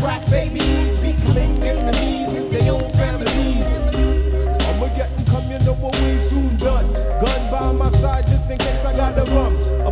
crack babies becoming enemies in their own families. I'ma get and come, you know what we soon done. Gun by my side just in case I gotta run. A